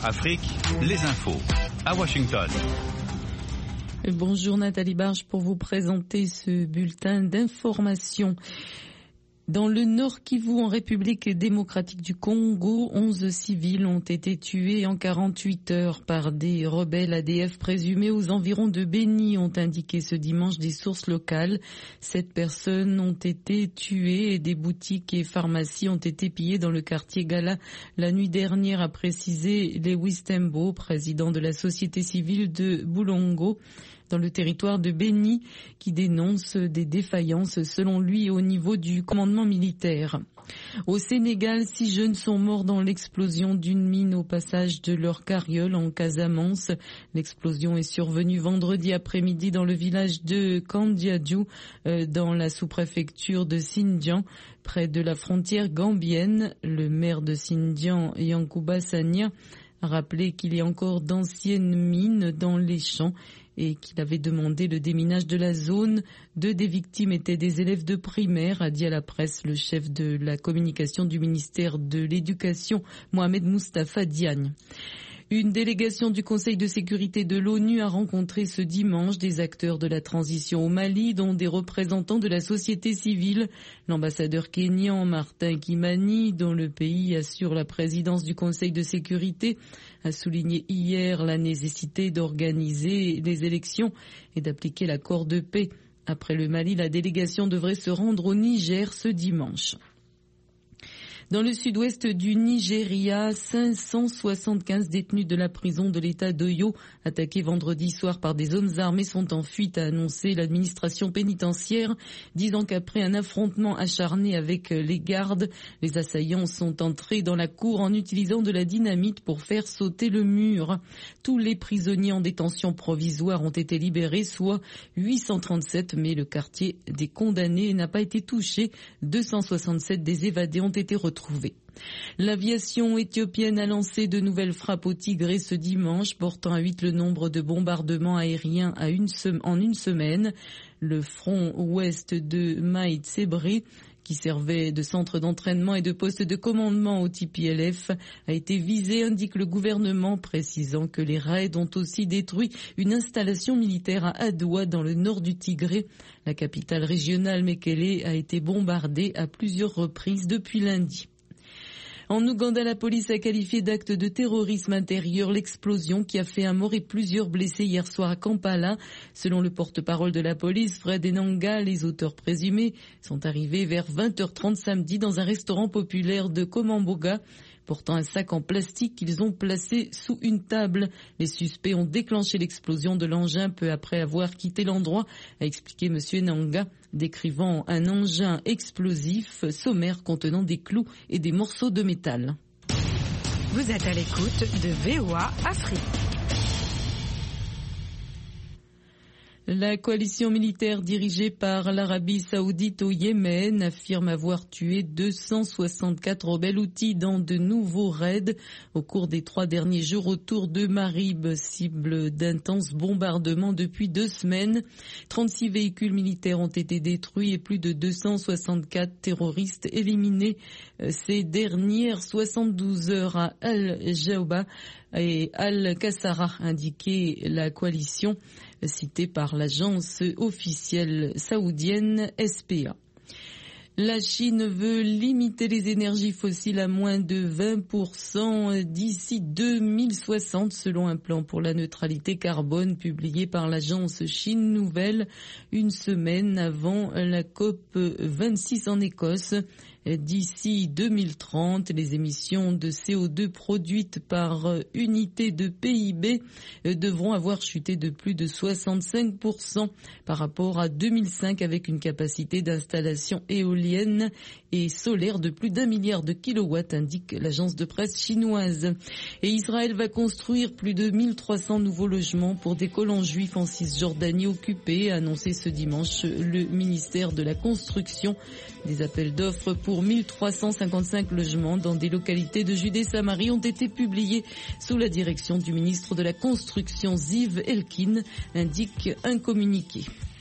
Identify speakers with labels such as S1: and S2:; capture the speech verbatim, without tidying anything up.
S1: Afrique, les infos. À Washington.
S2: Bonjour Nathalie Barge pour vous présenter ce bulletin d'information. Dans le Nord Kivu, en République démocratique du Congo, onze civils ont été tués en quarante-huit heures par des rebelles A D F présumés aux environs de Beni, ont indiqué ce dimanche des sources locales. Sept personnes ont été tuées et des boutiques et pharmacies ont été pillées dans le quartier Gala la nuit dernière, a précisé Lewis Tembo, président de la société civile de Boulongo, dans le territoire de Beni, qui dénonce des défaillances selon lui au niveau du commandement militaire. Au Sénégal, six jeunes sont morts dans l'explosion d'une mine au passage de leur carriole en Casamance. L'explosion est survenue vendredi après-midi dans le village de Kandiadjou, euh, dans la sous-préfecture de Sindian, près de la frontière gambienne. Le maire de Sindian, Yankuba Sania, a rappelé qu'il y a encore d'anciennes mines dans les champs et qu'il avait demandé le déminage de la zone. Deux des victimes étaient des élèves de primaire, a dit à la presse le chef de la communication du ministère de l'Éducation, Mohamed Moustapha Diagne. Une délégation du Conseil de sécurité de l'ONU a rencontré ce dimanche des acteurs de la transition au Mali, dont des représentants de la société civile. L'ambassadeur kényan Martin Kimani, dont le pays assure la présidence du Conseil de sécurité, a souligné hier la nécessité d'organiser les élections et d'appliquer l'accord de paix. Après le Mali, la délégation devrait se rendre au Niger ce dimanche. Dans le sud-ouest du Nigeria, cinq cent soixante-quinze détenus de la prison de l'État d'Oyo, attaqués vendredi soir par des hommes armés, sont en fuite, a annoncé l'administration pénitentiaire, disant qu'après un affrontement acharné avec les gardes, les assaillants sont entrés dans la cour en utilisant de la dynamite pour faire sauter le mur. Tous les prisonniers en détention provisoire ont été libérés, soit huit cent trente-sept, mais le quartier des condamnés n'a pas été touché. deux cent soixante-sept des évadés ont été retrouvés. L'aviation éthiopienne a lancé de nouvelles frappes au Tigré ce dimanche, portant à huit le nombre de bombardements aériens à une sem- en une semaine. Le front ouest de Maït Sébré, qui servait de centre d'entraînement et de poste de commandement au T P L F, a été visé, indique le gouvernement, précisant que les raids ont aussi détruit une installation militaire à Adoua, dans le nord du Tigré. La capitale régionale Mekele a été bombardée à plusieurs reprises depuis lundi. En Ouganda, la police a qualifié d'acte de terrorisme intérieur l'explosion qui a fait un mort et plusieurs blessés hier soir à Kampala. Selon le porte-parole de la police, Fred Enanga, les auteurs présumés sont arrivés vers vingt heures trente samedi dans un restaurant populaire de Komamboga, portant un sac en plastique qu'ils ont placé sous une table. Les suspects ont déclenché l'explosion de l'engin peu après avoir quitté l'endroit, a expliqué M. Enanga, décrivant un engin explosif sommaire contenant des clous et des morceaux de métal.
S3: Vous êtes à l'écoute de V O A Afrique.
S2: La coalition militaire dirigée par l'Arabie Saoudite au Yémen affirme avoir tué deux cent soixante-quatre rebelles houthis dans de nouveaux raids au cours des trois derniers jours autour de Marib, cible d'intenses bombardements depuis deux semaines. trente-six véhicules militaires ont été détruits et plus de deux cent soixante-quatre terroristes éliminés ces dernières soixante-douze heures à Al-Jaouba et Al-Qassara, indiqué la coalition citée par l'agence officielle saoudienne S P A. La Chine veut limiter les énergies fossiles à moins de vingt pour cent d'ici deux mille soixante, selon un plan pour la neutralité carbone publié par l'agence Chine Nouvelle une semaine avant la COP vingt-six en Écosse. D'ici deux mille trente, les émissions de C O deux produites par unité de P I B devront avoir chuté de plus de soixante-cinq pour cent par rapport à deux mille cinq, avec une capacité d'installation éolienne et solaire de plus d'un milliard de kilowatts, indique l'agence de presse chinoise. Et Israël va construire plus de mille trois cents nouveaux logements pour des colons juifs en Cisjordanie occupée, a annoncé ce dimanche le ministère de la Construction. Des appels d'offres pour mille trois cent cinquante-cinq logements dans des localités de Judée-Samarie ont été publiés sous la direction du ministre de la Construction Ziv Elkin, indique un communiqué.